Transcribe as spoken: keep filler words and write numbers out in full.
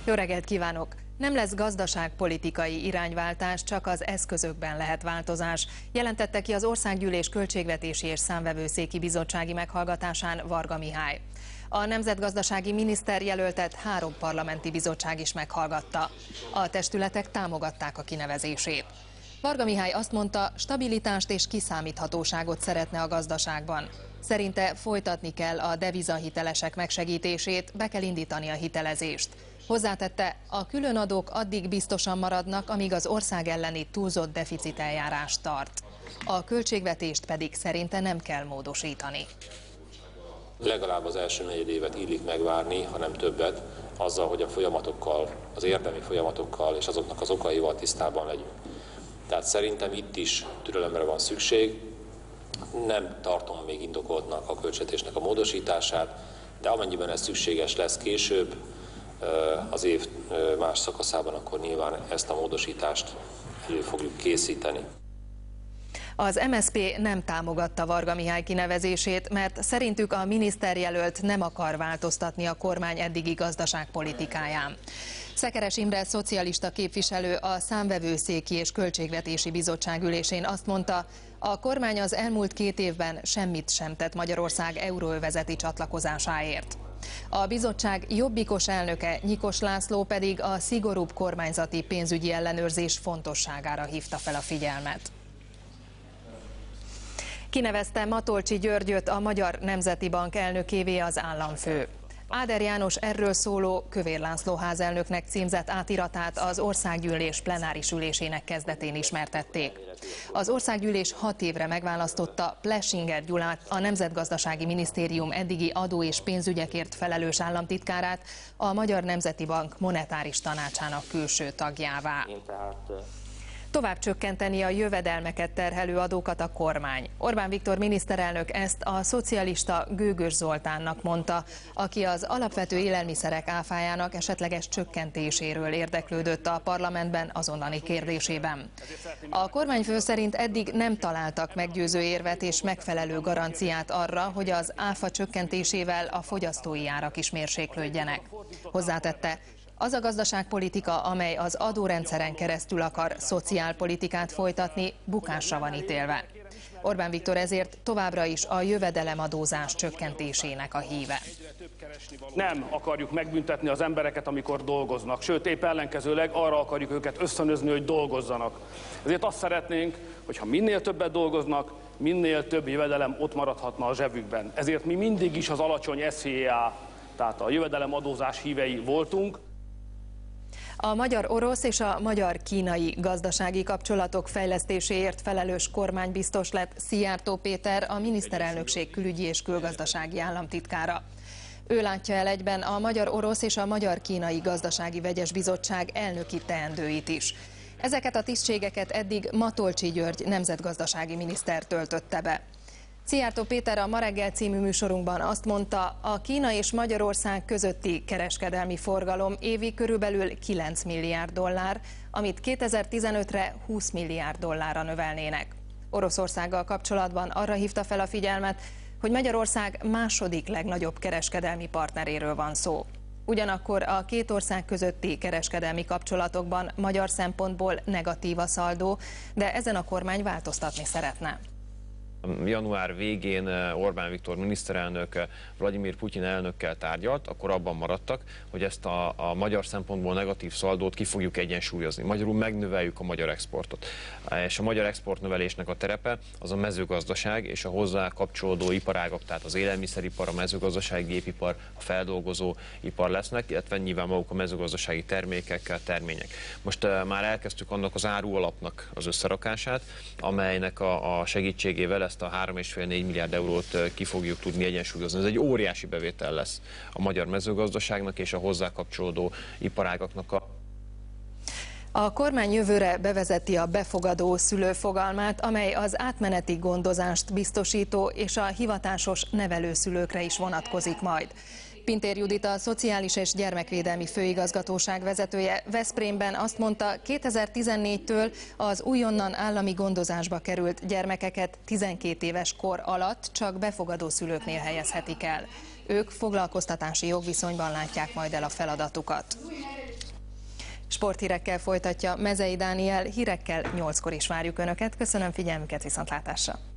Jó reggelt kívánok! Nem lesz gazdaságpolitikai irányváltás, csak az eszközökben lehet változás, jelentette ki az Országgyűlés Költségvetési és Számvevőszéki Bizottsági meghallgatásán Varga Mihály. A nemzetgazdasági miniszter jelöltet három parlamenti bizottság is meghallgatta. A testületek támogatták a kinevezését. Varga Mihály azt mondta, stabilitást és kiszámíthatóságot szeretne a gazdaságban. Szerinte folytatni kell a devizahitelesek megsegítését, be kell indítani a hitelezést. Hozzátette, a különadók addig biztosan maradnak, amíg az ország elleni túlzott deficiteljárást tart. A költségvetést pedig szerinte nem kell módosítani. Legalább az első negyedévet illik megvárni, hanem többet, azzal, hogy a folyamatokkal, az érdemi folyamatokkal és azoknak az okaival tisztában legyünk. Tehát szerintem itt is türelemre van szükség. Nem tartom még indokoltnak a költségvetésnek a módosítását, de amennyiben ez szükséges lesz később, az év más szakaszában, akkor nyilván ezt a módosítást elő fogjuk készíteni. Az em es zé pé nem támogatta Varga Mihály kinevezését, mert szerintük a miniszterjelölt nem akar változtatni a kormány eddigi gazdaságpolitikáján. Szekeres Imre szocialista képviselő a Számvevőszéki és Költségvetési Bizottság ülésén azt mondta, a kormány az elmúlt két évben semmit sem tett Magyarország euróövezeti csatlakozásáért. A bizottság jobbikos elnöke, Nyikos László pedig a szigorúbb kormányzati pénzügyi ellenőrzés fontosságára hívta fel a figyelmet. Kinevezte Matolcsy Györgyöt a Magyar Nemzeti Bank elnökévé az államfő. Áder János erről szóló Kövér László házelnöknek címzett átiratát az Országgyűlés plenáris ülésének kezdetén ismertették. Az Országgyűlés hat évre megválasztotta Plesinger Gyulát, a Nemzetgazdasági Minisztérium eddigi adó- és pénzügyekért felelős államtitkárát, a Magyar Nemzeti Bank monetáris tanácsának külső tagjává. Tovább csökkenteni a jövedelmeket terhelő adókat a kormány. Orbán Viktor miniszterelnök ezt a szocialista Gőgös Zoltánnak mondta, aki az alapvető élelmiszerek áfájának esetleges csökkentéséről érdeklődött a parlamentben azonnali kérdésében. A kormányfő szerint eddig nem találtak meggyőző érvet és megfelelő garanciát arra, hogy az áfa csökkentésével a fogyasztói árak is mérséklődjenek. Hozzátette, az a gazdaságpolitika, amely az adórendszeren keresztül akar szociálpolitikát folytatni, bukásra van ítélve. Orbán Viktor ezért továbbra is a jövedelemadózás csökkentésének a híve. Nem akarjuk megbüntetni az embereket, amikor dolgoznak, sőt, épp ellenkezőleg arra akarjuk őket ösztönözni, hogy dolgozzanak. Ezért azt szeretnénk, hogyha minél többet dolgoznak, minél több jövedelem ott maradhatna a zsebükben. Ezért mi mindig is az alacsony es zé é á, tehát a jövedelemadózás hívei voltunk. A magyar-orosz és a magyar-kínai gazdasági kapcsolatok fejlesztéséért felelős kormánybiztos lett Szijjártó Péter, a miniszterelnökség külügyi és külgazdasági államtitkára. Ő látja el egyben a magyar-orosz és a magyar-kínai gazdasági vegyes bizottság elnöki teendőit is. Ezeket a tisztségeket eddig Matolcsy György nemzetgazdasági miniszter töltötte be. Szijjártó Péter a Ma reggel című műsorunkban azt mondta, a Kína és Magyarország közötti kereskedelmi forgalom évi körülbelül kilenc milliárd dollár, amit kétezer-tizenötre húsz milliárd dollárra növelnének. Oroszországgal kapcsolatban arra hívta fel a figyelmet, hogy Magyarország második legnagyobb kereskedelmi partneréről van szó. Ugyanakkor a két ország közötti kereskedelmi kapcsolatokban magyar szempontból negatív a szaldó, de ezen a kormány változtatni szeretne. Január végén Orbán Viktor miniszterelnök Vladimir Putyin elnökkel tárgyalt, akkor abban maradtak, hogy ezt a, a magyar szempontból negatív szaldót ki fogjuk egyensúlyozni. Magyarul megnöveljük a magyar exportot. És a magyar exportnövelésnek a terepe az a mezőgazdaság és a hozzá kapcsolódó iparágak, tehát az élelmiszeripar, a mezőgazdasági gépipar, a feldolgozó ipar lesznek, illetve nyilván maguk a mezőgazdasági termékek, termények. Most már elkezdtük annak az árualapnak az összerakását, amelynek a, a segítségével ezt a három egész öt négy milliárd eurót ki fogjuk tudni egyensúlyozni. Ez egy óriási bevétel lesz a magyar mezőgazdaságnak és a hozzá kapcsolódó iparágaknak. A A kormány jövőre bevezeti a befogadó szülő fogalmát, amely az átmeneti gondozást biztosító és a hivatásos nevelőszülőkre is vonatkozik majd. Pintér Judit, a Szociális és Gyermekvédelmi Főigazgatóság vezetője Veszprémben azt mondta, kétezer-tizennégytől az újonnan állami gondozásba került gyermekeket tizenkét éves kor alatt csak befogadó szülőknél helyezhetik el. Ők foglalkoztatási jogviszonyban látják majd el a feladatukat. Sporthírekkel folytatja Mezei Dániel, hírekkel nyolckor is várjuk Önöket. Köszönöm figyelmüket, viszontlátásra!